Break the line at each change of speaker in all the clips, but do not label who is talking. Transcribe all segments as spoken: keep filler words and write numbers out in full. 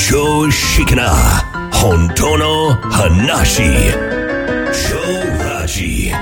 常識な本当の話。超ラジ。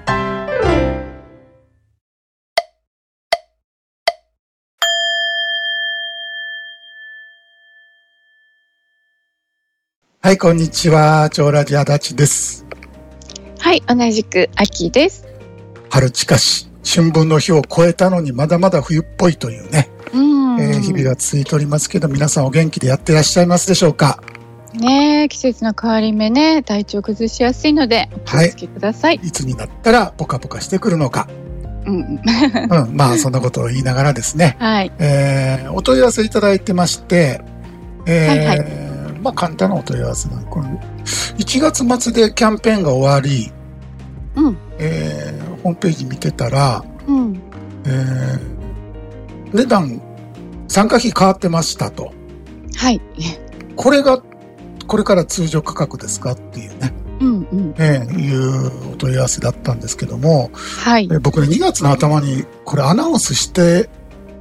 はい、こんにちは。超ラジ足立です。
はい、同じく秋です。
春近し、春分の日を超えたのにまだまだ冬っぽいというね、うんえー、日々が続いておりますけど、皆さんお元気でやってらっしゃいますでしょうか。
ねえ、季節の変わり目ね、体調崩しやすいのでお気をつけください。
はい、いつになったらポカポカしてくるのか。うん、うん、まあそんなことを言いながらですね、はいえー、お問い合わせいただいてまして、えーはいはいまあ簡単なお問い合わせなんこのいちがつ末でキャンペーンが終わり、うんえー、ホームページ見てたら、うんえー、値段参加費変わってましたと。はい。これがこれから通常価格ですかっていうね、うんうんえー、いうお問い合わせだったんですけども、はいえー、僕ねにがつの頭にこれアナウンスして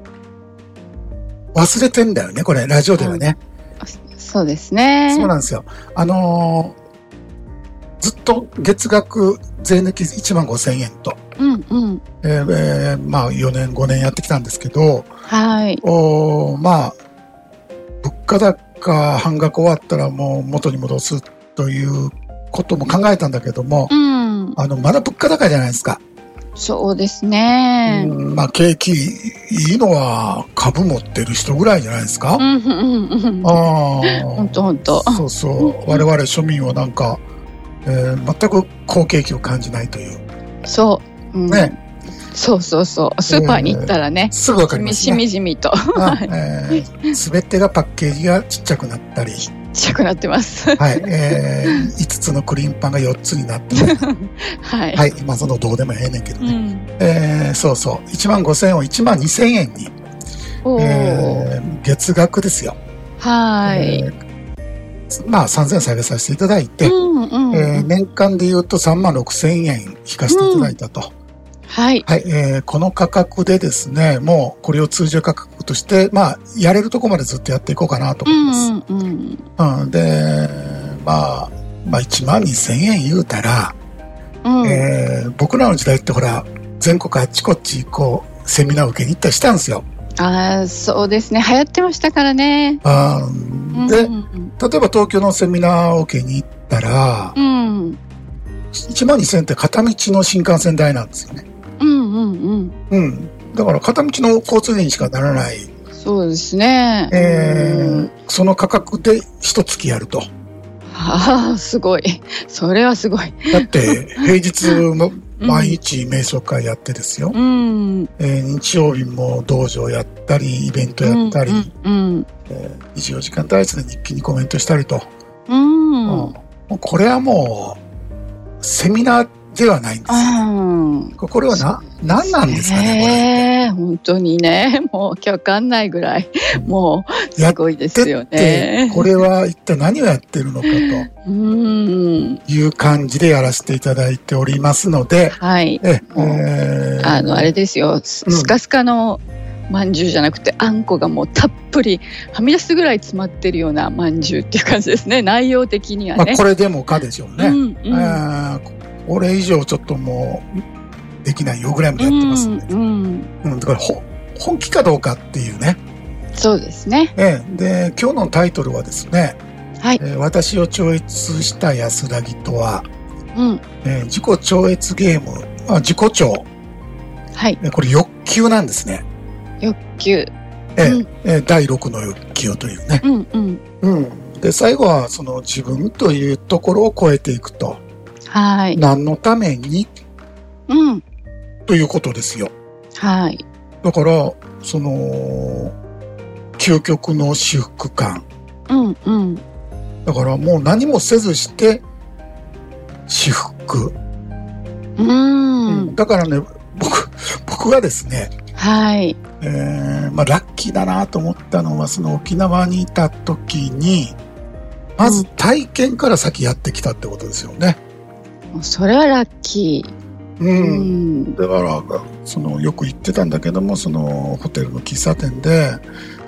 忘れてんだよね、これラジオではね。うん
そうですね。
そうなんですよ。あのー、ずっと月額税抜きいちまんごせんえんと。うんうん。えーえー、まあよねんごねんやってきたんですけど、はい。おまあ、物価高半額終わったらもう元に戻すということも考えたんだけども、うん。あの、まだ物価高じゃないですか。
そうですね。
うん、まあ景気いいのは株持ってる人ぐらいじゃないですか。うんうんうん。ああ。
本当本当。
そうそう。我々庶民はなんか、えー、全く好景気を感じないという。
そう。うん、ね。そうそうそう。スーパーに行ったらね。えー、
すぐわかりますね。
しみじみと。
すべ、えー、てがパッケージがちっちゃくなったり。
ちっちゃくなってます。
はい、えー、いつつのクリームパンがよっつになって、ね、はい。はい、まあそのどうでもええねんけどね。うん、えー、そうそう、いちまんごせんえんをいちまんにせんえんに、えー、月額ですよ。はい。えー、まあさんぜんえん下げさせていただいて、うんうんうんえー、年間で言うとさんまんろくせんえん引かせていただいたと。うんはい。はい、えー、この価格でですね、もうこれを通常価格として、まあ、やれるとこまでずっとやっていこうかなと思います。うんうんうん、で、まあ、まあいちまんにせんえん言うたら、うんえー、僕らの時代ってほら、全国あっちこっちこう、セミナー受けに行ったりしたんですよ。
ああ、そうですね。流行ってましたからね。あ
で、うんうん、例えば東京のセミナーを受けに行ったら、うん、いちまんにせんえんって片道の新幹線代なんですよね。うんうんうん。うん。だから片道の交通費にしかならない。
そうですね。
えー、その価格で一月やると。
はあ、すごい。それはすごい。
だって平日も毎日瞑想会やってですよ。うんえー、日曜日も道場やったりイベントやったり、うんうんえー、にじゅうよじかん体制で日記にコメントしたりと。うん、うん、これはもうセミナーではないんですよ、ね。これはな、何なんですかね、
これ。本当にね、もうわかんないぐらい、もう、すごいですよね。
これは一体何をやってるのかと、いう感じでやらせていただいておりますので、はい。え、
えー、あの、あれですよ、スカスカのまんじゅうじゃなくて、あんこがもうたっぷり、はみ出すぐらい詰まってるようなまんじゅうっていう感じですね、内容的にはね。
まあ、これでもかでしょうね。うんうんえーこれ以上ちょっともうできないよぐらいまでやってますんで、うんうん、だからほ本気かどうかっていうね。
そうですね。
ええ、で今日のタイトルはですね、はいえー、私を超越した安らぎとは、うんえー、自己超越ゲーム、あ自己超、はい、これ欲求なんですね。
欲求、え
えうんえー、だいろくの欲求というね、うんうんうん、で最後はその自分というところを超えていくと。はい。何のために、うん、ということですよ。はい。だからその究極の至福感。うんうん。だからもう何もせずして至福。うん、うん。だからね、僕僕がですね。はい。えー、まあラッキーだなと思ったのはその沖縄にいた時にまず体験から先やってきたってことですよね。
それはラッキー。うん。
うん、だからそのよく言ってたんだけども、そのホテルの喫茶店で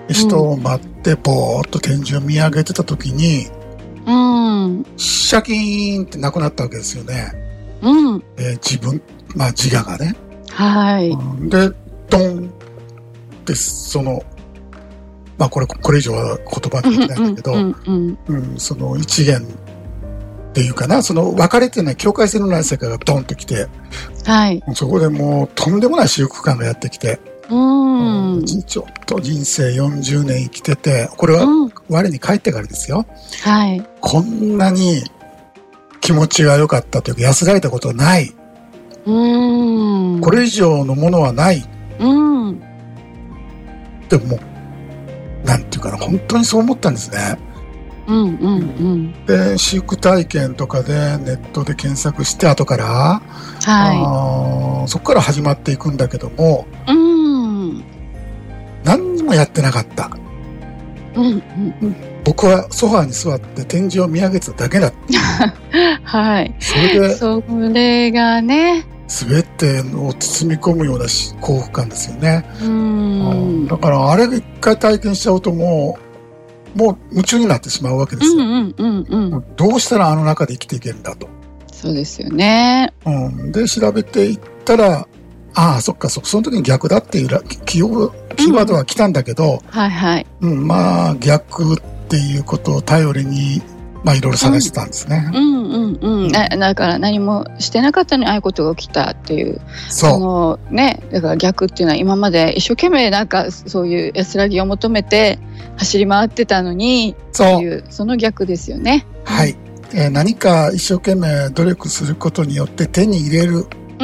人を待ってぼーっと天井を見上げてた時に、
うん、
シャキーンってなくなったわけですよね。
うん、
えー、自分、まあ自我がね。
はい。
で、ドンってその、まあこれ、これ以上は言葉できないんだけど、うんうんうん、その一元っていうかな、その分かれてない境界線のない世界がドンと来て、
はい。
そこでもうとんでもない至福感がやってきて、
うん、
ちょっと人生よんじゅうねん生きてて、これは我に返ってからですよ。
はい。
こんなに気持ちが良かったというか安らいだことはない。
うん。
これ以上のものはない。
うん。
でも、なんていうかな、本当にそう思ったんですね。
うんうんうん。
で、私服体験とかでネットで検索して後から、
はい。
あそこから始まっていくんだけども、
うん。
何にもやってなかった。
うんうんうん、
僕はソファーに座って天井を見上げてただけだった。
はい。
それで、
それがね、
全てを包み込むような幸福感ですよね。
うん。
だからあれが一回体験しちゃうともう、もう夢中になってしまうわけですよ。
うんうんうんうん、
どうしたらあの中で生きていけるんだと。
そうですよね。
うん、で、調べていったら、ああ、そっか、そ、その時に逆だっていうキーワードは来たんだけど、
うん、はいはい。
うん、まあ、逆っていうことを頼りに、まあ、いろいろ探してたんですね。
うんうんうん。だ, だから何もしてなかったのにああいうことが起きたっていう。
そう。
そのね、だから逆っていうのは今まで一生懸命なんかそういう安らぎを求めて走り回ってたのに、そういう、その逆ですよね。
はい。えー、何か一生懸命努力することによって手に入れる。
うん。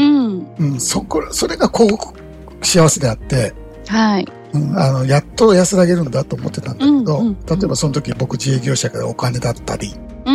うん、そこ、それが幸福、幸せであって、
はい。
うん、あの、やっと安らげるんだと思ってたんだけど、うんうんうん、例えばその時僕自営業者からお金だったり、
うん、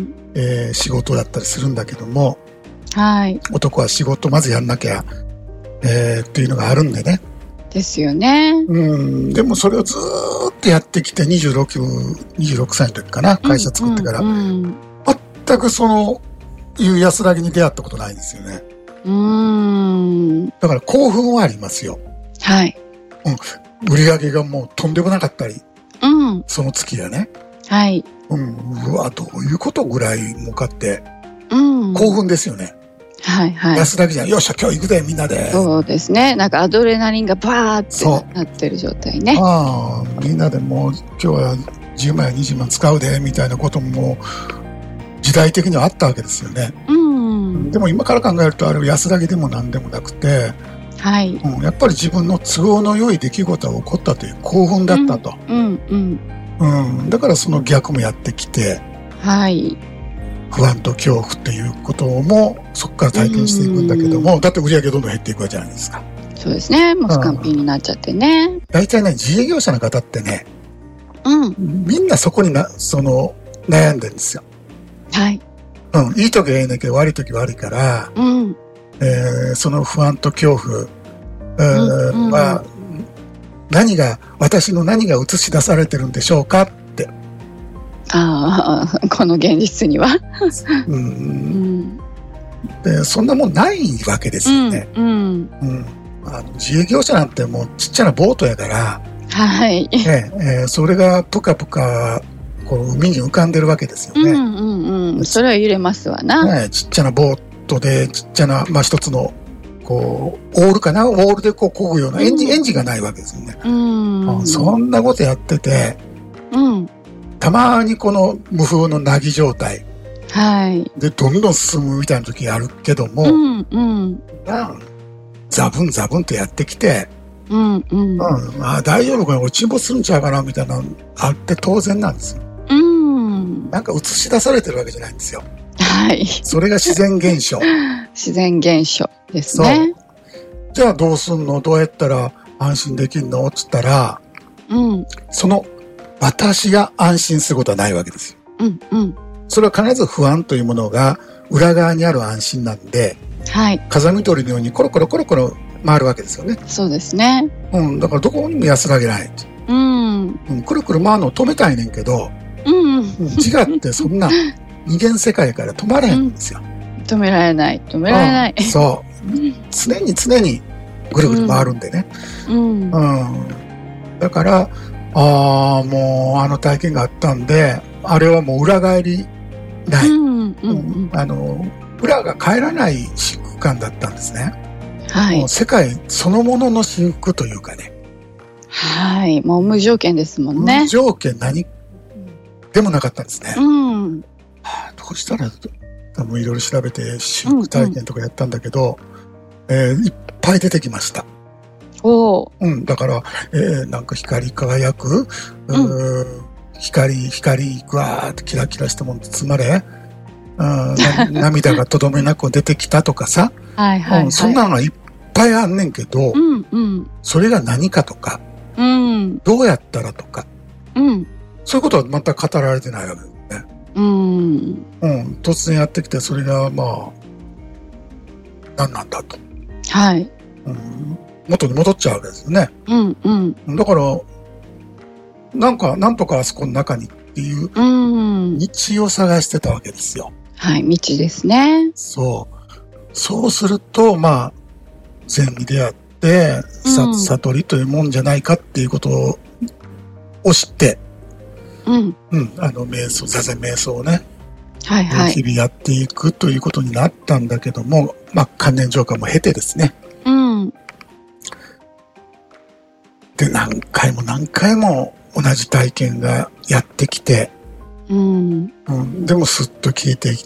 えー、仕事だったりするんだけども、
はい。
男は仕事まずやんなきゃ、えー、っていうのがあるんでね。
ですよね。
うん、でもそれをずーっとやってきてにじゅうろく、にじゅうろくさいの時かな、会社作ってから、うんうんうん、全くその、いう安らぎに出会ったことないんですよね。
うーん。
だから興奮はありますよ。
はい。
うん。売り上げがもうとんでもなかったり。
うん。
その月がね。
はい。
うん。うわ、どういうことぐらい向かって。
うん。
興奮ですよね。
はいはい。
安らぎじゃん。よっしゃ、今日行くで、みんなで。
そうですね。なんかアドレナリンがバーってなってる状態ね。
ああ、みんなでもう今日はじゅうまんやにじゅうまん使うで、みたいなことも時代的にはあったわけですよね。
うん。
でも今から考えるとあれは安らぎでも何でもなくて、
はい、
うん、やっぱり自分の都合の良い出来事が起こったという興奮だったと、
うんうん
うんうん、だからその逆もやってきて、
はい、
不安と恐怖っていうこともそこから体験していくんだけども、だって売り上げどんどん減っていくわけじゃないですか。
そうですね、もうスカンピンになっちゃってね。
大体ね、自営業者の方ってね、
うん、
みんなそこになその悩んでるんですよ。
はい、
うん、いい時はいいんだけど悪い時は悪いから、
うん
えー、その不安と恐怖、えーうんうん、は何が私の何が映し出されてるんでしょうかって。
ああ、この現実には、
うんうん、でそんなもんないわけですよね。
うんうん
うん、あの自営業者なんてもうちっちゃなボートやから、
はい
ねえー、それがぷかぷかこう海に浮かんでるわけですよね。
うんうんうん、それは揺れますわな、
ね、ちっちゃなボートでちっちゃな、まあ、一つのこうオールかなオールでこう漕ぐようなエンジン、うん、エンジンがないわけですよね。
うん、
そんなことやってて、
うん、
たまにこの無風の凪状態、
はい、
でどんどん進むみたいな時あるけども、
うんうん、
ザブンザブンとやってきて、
うんうん
うん、あ大丈夫かな、俺沈没するんちゃうかなみたいなのあって当然なんですよ。
うん、
なんか映し出されてるわけじゃないんですよ。
はい。
それが自然現象。
自然現象ですね。
じゃあどうすんの？どうやったら安心できんの？つったら、
うん、そ
の私が安心することはないわけですよ。
うんうん、
それは必ず不安というものが裏側にある安心なんで、
はい、
風見鳥のようにコロコロコロコロ回るわけですよね。
そうですね。
うん、だからどこにも安らげない。
うん、
うん、くるくる回るのを止めたいねんけど、
うんうん、
違ってそんな二元世界から止まれへんんですよ。
うん、止められない、止められない。
うん、そう、常に常にぐるぐる回るんでね。
うん、
うん、だからああ、もうあの体験があったんで、あれはもう裏返りない。うんうんうん、あの、裏が返らない至福感だったんですね。はい。もう世界そのものの至福というかね。
はい。もう無条件ですもんね。
無条件何でもなかったんですね。うん。はあ、どうしたら、多分いろいろ調べて至福体験とかやったんだけど、うんうん、えー、いっぱい出てきました。おうん、だから、えー、なんか光り輝く、うん、光、光、ぐわーってキラキラしたものに包まれ、うん、涙がとどめなく出てきたとかさ、はいはいはい、うん、そんなのがいっぱいあんねんけど、うんうん、それが何かとか、うん、どうやったらとか、うん、そういうことは全く語られてないわけですね。うんうん、突然やってきて、それがまあ、何なんだと。はい。うん元に戻っちゃうわけですよね。うんうん。だから、なんか、なんとかあそこの中にっていう道を探してたわけですよ。
はい、道ですね。
そう。そうすると、まあ、禅に出会って、うん、悟りというもんじゃないかっていうことを知って、うん。うん、あの、瞑想、座禅瞑想をね、はいはい。日々やっていくということになったんだけども、まあ、関連浄化も経てですね。うん。で、何回も何回も同じ体験がやってきて、うんうん、でもスッと消えていって、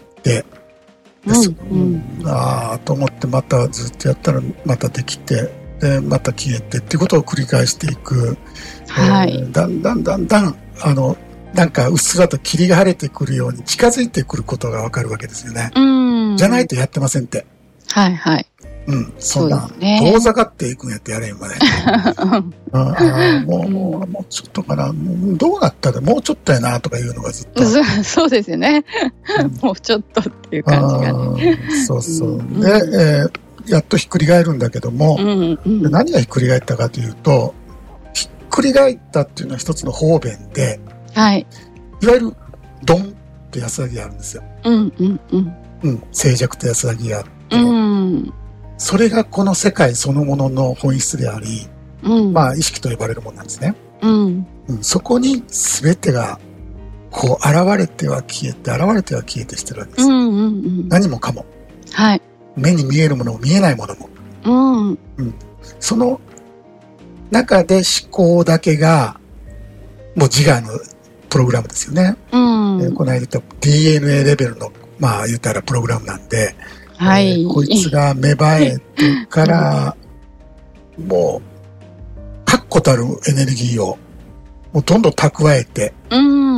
ですうんうん、ああと思ってまたずっとやったらまたできて、でまた消えてっていうことを繰り返していく、はい、えー、だんだんだんだんあのなんかうっすらと霧が晴れてくるように近づいてくることがわかるわけですよね。うんじゃないとやってませんって。はいはい。うん、そんな、遠ざかっていくんやってやれんわね。あもう、もう、もうちょっとかな、どうなったらもうちょっとやなとかいうのがずっと。
そうですよね。うん、もうちょっとっていう感じがね。
そうそう。うん、で、えー、やっとひっくり返るんだけども、うんうん、何がひっくり返ったかというと、ひっくり返ったっていうのは一つの方便で、はい。いわゆる、ドンって安らぎがあるんですよ。うんうんうん。うん、静寂と安らぎがあって、うんそれがこの世界そのものの本質であり、うん、まあ意識と呼ばれるものなんですね。うんうん、そこに全てがこう現れては消えて、現れては消えてしてるわけです。うんうんうん、何もかも、はい。目に見えるものも見えないものも。うんうん、その中で思考だけがもう自我のプログラムですよね。うんえー、この間言った ディーエヌエー レベルのまあ言ったらプログラムなんで、はい、えー、こいつが芽生えてから、もう、確固たるエネルギーを、もうどんどん蓄えて、うん、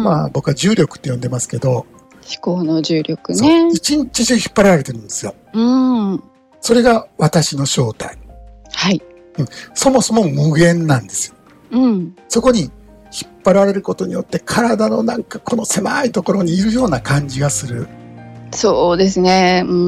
まあ僕は重力って呼んでますけど、思
考の重力ね。
一日中引っ張られてるんですよ。うん、それが私の正体。はい、うん。そもそも無限なんですよ。うん、そこに引っ張られることによって体のなんかこの狭いところにいるような感じがする。
そうですね。うん、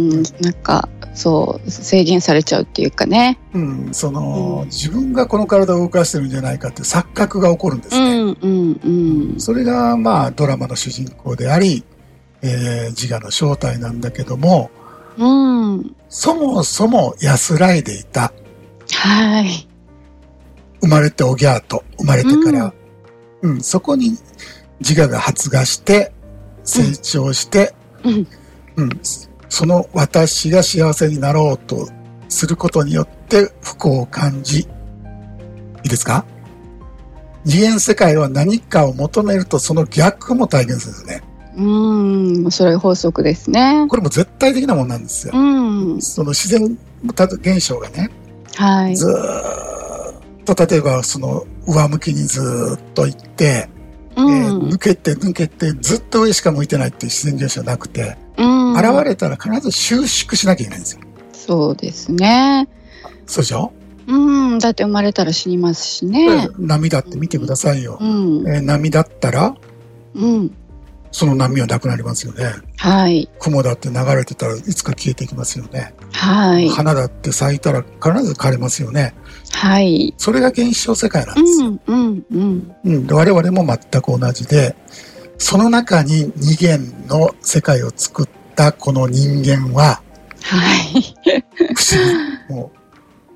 なんか、そう、制限されちゃうっていうかね。
うん、その、うん、自分がこの体を動かしてるんじゃないかっていう錯覚が起こるんですね。うん、うん、うん。それが、まあ、ドラマの主人公であり、えー、自我の正体なんだけども、うん。そもそも安らいでいた。はい。生まれておぎゃーと、生まれてから、うん、うん、そこに自我が発芽して、成長して、うんうん、その私が幸せになろうとすることによって不幸を感じ、いいですか？次元世界は何かを求めるとその逆も体現するんですね。
うーん、それ法則ですね。
これも絶対的なものなんですよ。うん、その自然現象がね、はい、ずーっと例えばその上向きにずーっと行って、うんえー、抜けて抜けてずっと上しか向いてないっていう自然現象なくて、うん、現れたら必ず収縮しなきゃいけないんですよ。
そうですね。
そうでしょ？
うん、だって生まれたら死にますしね。
波だって見てくださいよ。うんえー、波だったら、うん、その波はなくなりますよね。はい。雲だって流れてたらいつか消えていきますよね。はい。花だって咲いたら必ず枯れますよね。はい。それが現象世界なんですよ。うんうんうんうん、我々も全く同じで、その中に二元の世界を作ったこの人間は、はい。不思議。もう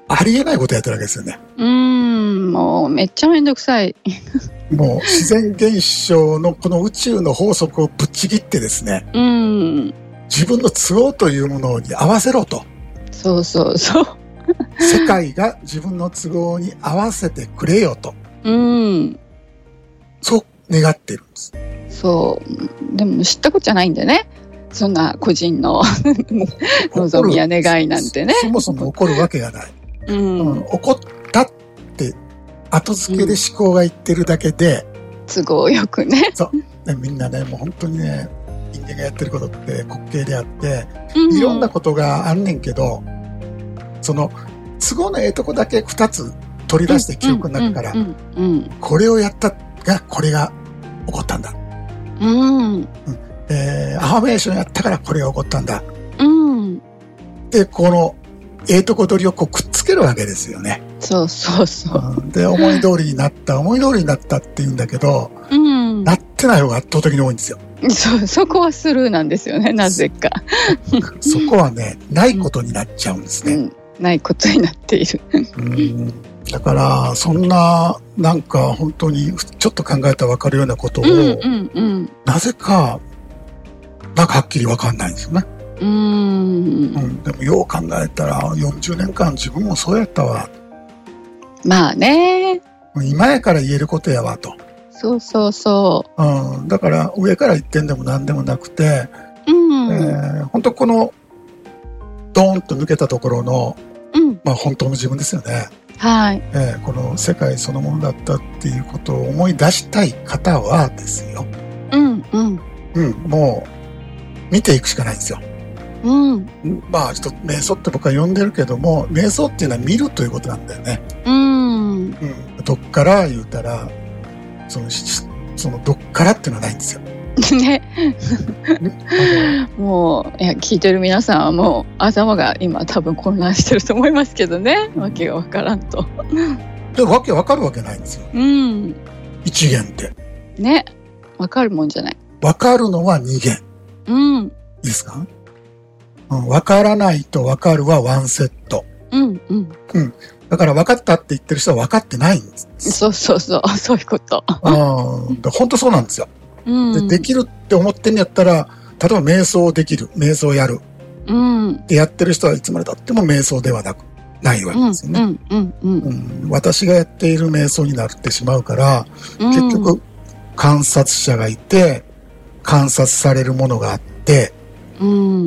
ありえないことやってるわけですよね。
うーん、もうめっちゃめんどくさい。
もう自然現象のこの宇宙の法則をぶっちぎってですね、
うん、
自分の都合というものに合わせろと。
そうそうそう。
世界が自分の都合に合わせてくれよと。
うん。
そう願っているんです。
そう。でも知ったことじゃないんでね。そんな個人の望みや願いなんてね。
そもそも起こるわけがない。うんうん、起こったって後付けで思考が言ってるだけで、
うん、都合よくね。
そう。みんなね、もう本当にね、人間がやってることって滑稽であって、うん、いろんなことがあんねんけど、その都合のええとこだけ二つ取り出して記憶の中から、これをやったがこれが起こったんだ。うんうんえー、アファメーションやったからこれが起こったんだ。うん、で、このええとこ取りをこうくっつけるわけですよね。
そうそうそう。
うん、で、思い通りになった、思い通りになったって言うんだけど、うん、なってない方が圧倒的に多いんですよ。
そう、そこはスルーなんですよね、なぜか。
そこはね、ないことになっちゃうんですね。うんうん、
ないことになっている。
うんだから、そんな、なんか本当にちょっと考えたら分かるようなことを、うんうんうん、なぜか、なんかはっきり分かんないんですよね。うん、うん、でもよう考えたらよんじゅうねんかん自分もそうやったわ。
まあね。
今やから言えることやわと。
そうそうそう。
うん、だから上から言ってんでも何でもなくて、うんえー、本当このドーンと抜けたところの、うんまあ、本当の自分ですよね。はいえー、この世界そのものだったっていうことを思い出したい方はですよ。うんうんうん、もう見ていくしかないんですよ。うん、まあちょっと瞑想って僕は呼んでるけども、瞑想っていうのは見るということなんだよね。うん、うん、どっから言うたらそのそのどっからっていうのはないんですよ。ね。
もういや聞いてる皆さんはもう頭が今多分混乱してると思いますけどね、わけがわからんと。
でもわけわかるわけないんですよ。うん。一元って。
ね、わかるもんじゃない。
わかるのは二元。うん。いいですか？うん、わからないとわかるはワンセット。うんうん。うん。だから分かったって言ってる人は分かってないんです。
そうそうそう、そういうこと。あ
あ、本当そうなんですよ。うん、で, できるって思ってんやったら、例えば瞑想できる、瞑想やる。うん。でやってる人はいつまで経っても瞑想ではなく、ないわけですよね。うんうんうんうん、私がやっている瞑想になってしまうから、うん、結局観察者がいて、観察されるものがあって、うん、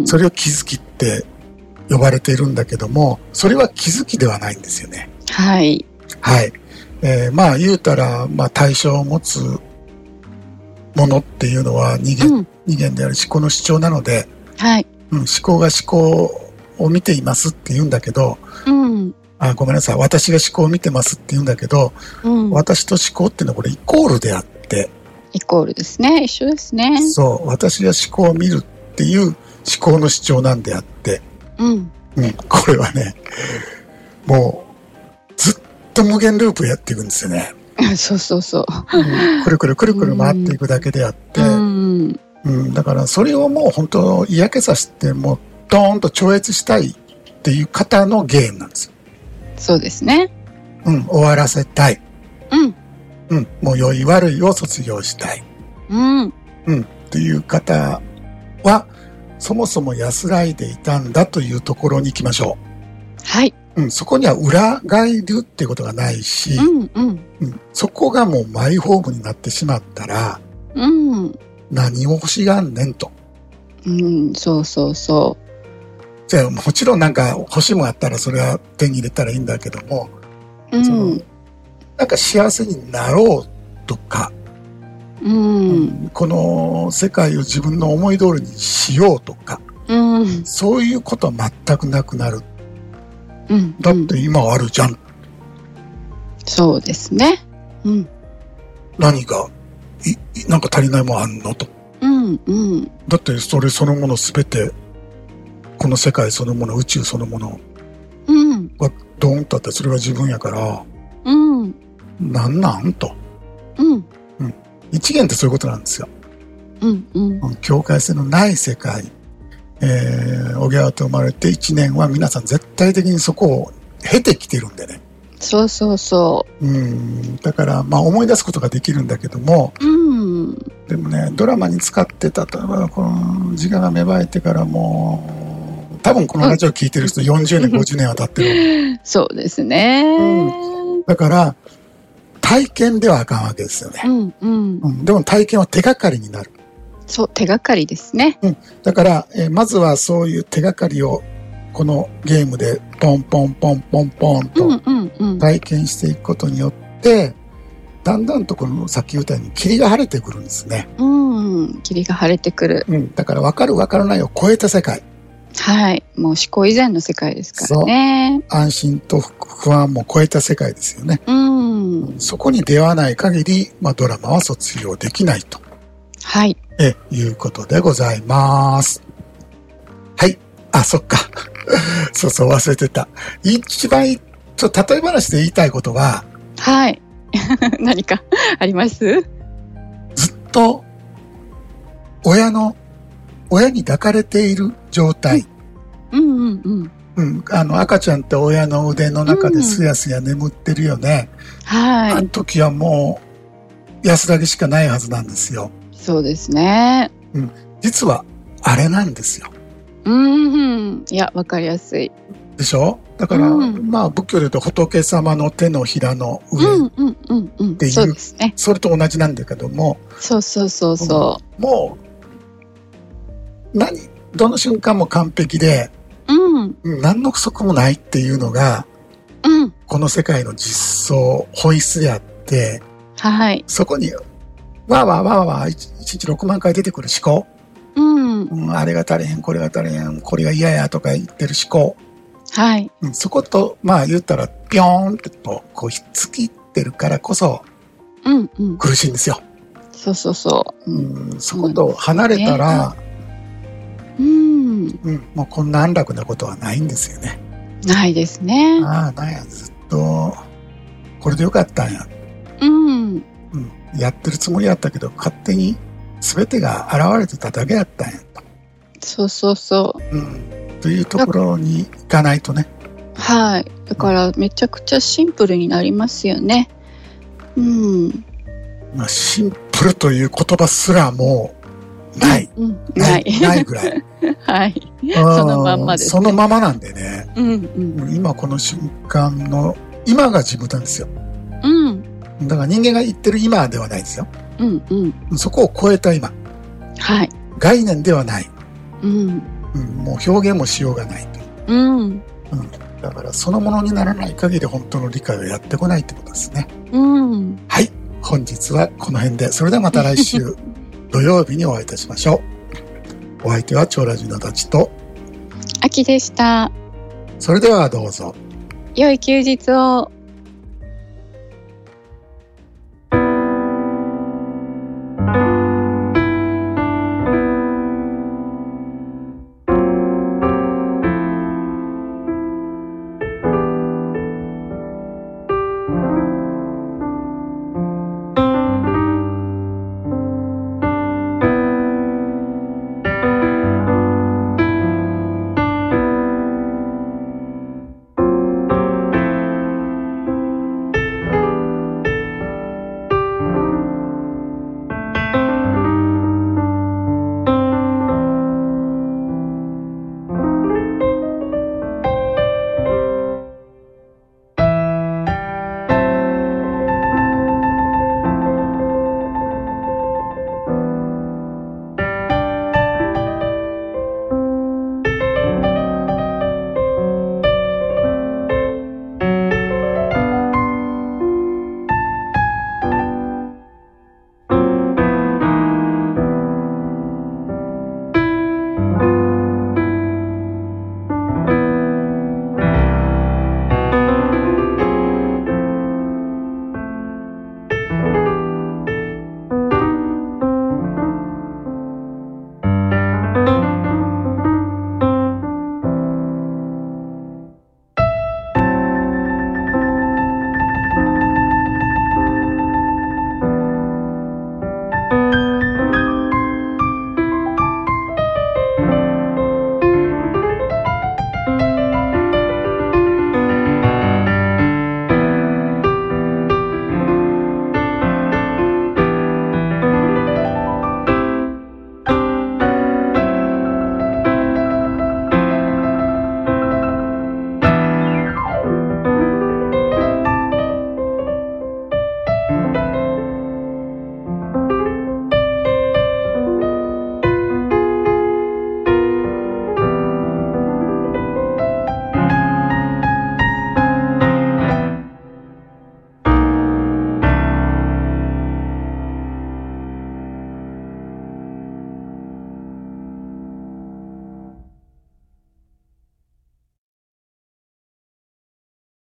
それを気づきって呼ばれているんだけども、それは気づきではないんですよね。はい。はい。えー、まあ言うたら、まあ対象を持つものっていうのは二元、うん、二元である思考の主張なので、はい。うん、思考が思考を見ていますって言うんだけど、うん。あ、ごめんなさい。私が思考を見てますって言うんだけど、うん、私と思考っていうのはこれイコールであって。
イコールですね。一緒ですね。
そう。私が思考を見るっていう思考の主張なんであって、うん。うん。これはね、もう、ずっと無限ループやっていくんですよね。
そうそうそう。
うん、くるくるくるくる回っていくだけであって、うんうん、だからそれをもう本当嫌気させて、もうドーンと超越したいっていう方のゲームなんですよ。
そうですね。
うん、終わらせたい。うん。うん、もう良い悪いを卒業したい。うん。うん、っていう方は、そもそも安らいでいたんだというところに行きましょう。はい。うん、そこには裏返るっていうことがないし、うんうんうん、そこがもうマイホームになってしまったら、うん、何を欲しがんねんと。
うん、そうそうそう。
じゃあもちろんなんか欲しいもんあったらそれは手に入れたらいいんだけども、うん、そのなんか幸せになろうとか、うんうん、この世界を自分の思い通りにしようとか、うん、そういうことは全くなくなる。うん、だって今あるじゃん、うん、
そうですね、うん、
何がいなんか足りないもんあんのと、うんうん、だってそれそのもの全てこの世界そのもの宇宙そのものがドーンとあってそれが自分やから、うん、なんなんと、うんうん、一元ってそういうことなんですよ、うんうん、境界線のない世界、えー、おぎゃーと生まれていちねんは皆さん絶対的にそこを経てきてるんでね。
そうそうそう。
うん。だから、まあ思い出すことができるんだけども、
うん。
でもね、ドラマに使ってた、例えばこの時間が芽生えてからもう、多分このラジオ聞いてる人よんじゅうねん、ごじゅうねんは経ってる。
そうですね。
うん。だから、体験ではあかんわけですよね。
うんうん。
うん、でも体験は手がかりになる。
そう、手がかりですね。
うん。だから、えー、まずはそういう手がかりを、このゲームでポンポンポンポンポンと体験していくことによって、だんだんとこのさっき言ったように霧が晴れてくるんですね。
うん、霧が晴れてくる。
うん、だから分かる分からないを超えた世界。
はい、もう思考以前の世界ですからね。
安心と不安も超えた世界ですよね。
うん、
そこに出会わない限り、まあ、ドラマは卒業できないと。
はい。
え、いうことでございます。はい。あ、そっか。そうそう、忘れてた。一番、ちょっと例え話で言いたいことは、
はい。何かあります？ず
っと、親の、親に抱かれている状態。
うん、うんうんうん。
うん。あの、赤ちゃんって親の腕の中ですやすや眠ってるよね。
うん、はい。
あの時はもう、安らぎしかないはずなんですよ。
そうですね。
うん。実は、あれなんですよ。
うん、いや、わかりやすい。
でしょ？だから、うん、まあ仏教で言うと仏様の手のひらの上っていう、そうですね。それと同じなんだけども、
そうそうそうそう。
もう何どの瞬間も完璧で、うん、何の不足もないっていうのが、うん、この世界の実相本質であって、はい、そこにわーわーわーわーいちにちろくまんかい出てくる思考、うんうん、あれが足りへんこれが足りへんこれが嫌やとか言ってる思考、はい、うん、そこと、まあ言ったら、ピョーンってと、こう、ひっつきってるからこそ、うんうん、苦しいんですよ。
そうそうそう。
うん、そこと離れたら、うん、うん、もうこんな安楽なことはないんですよね。
ないですね。
ああ、なんや、ずっと、これでよかったんや。うん。うん、やってるつもりやったけど、勝手に全てが現れてただけやったんやと。
そうそうそう。うん。
というところに行かないとね。
はい。だからめちゃくちゃシンプルになりますよね。うん。
まあ、シンプルという言葉すらもうない。うん、ない。ないぐらい。
はい。そのまんまです、ね。
そのままなんでね。
うんうん、
今この瞬間の、今が自分なんですよ。うん。だから人間が言ってる今ではないですよ。うんうん。そこを超えた今。はい。概念ではない。うん。うん、もう表現もしようがないと。うん。うん。だからそのものにならない限り本当の理解をやってこないってことですね。うん。はい。本日はこの辺で。それではまた来週土曜日にお会いいたしましょう。お相手は超ラジのたちと
あきでした。
それではどうぞ。
良い休日を。